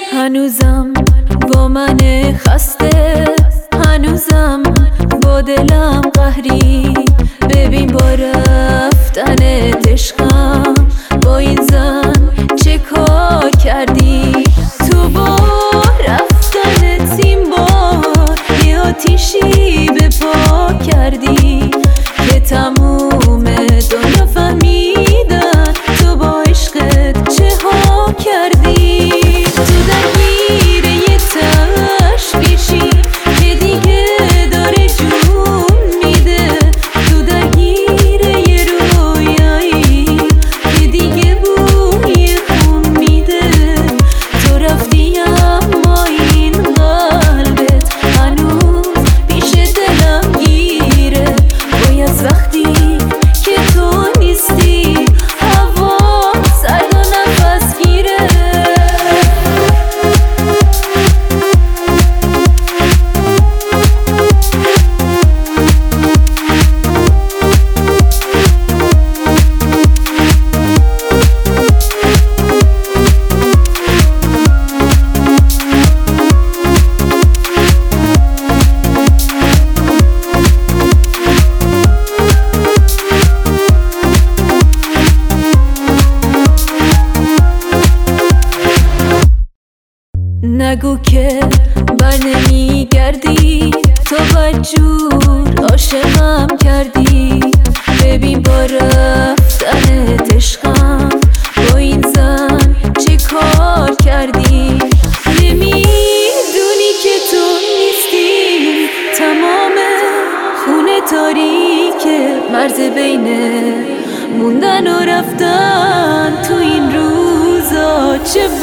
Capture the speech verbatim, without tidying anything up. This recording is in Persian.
هنوزم با من خسته، هنوزم با دلم قهری. ببین با رفتن عشقم با این زن چه کار کردی. تو با رفتن این بار یه آتیشی به پا کردی که تموم دنیا فهمیدن تو با عشقت چه ها کردی. تو درگیر یه تشویشی که دیگه داره جون میده، تو درگیر یه رویایی که دیگه بوی خون میده. تو رفتی اما این قلبت هنوز پیش دلم گیره. باید وقتی که تو نیستی هوا سرد و نفس گیره. نگو که بر نمیگردی، تو بدجور عاشقم کردی. ببین با رفتن عشقم با این زن چه کار کردی. نمیدونی که تو نیستی تمام خونه تاریکه، مرز بین موندن و رفتن تو این روزا چه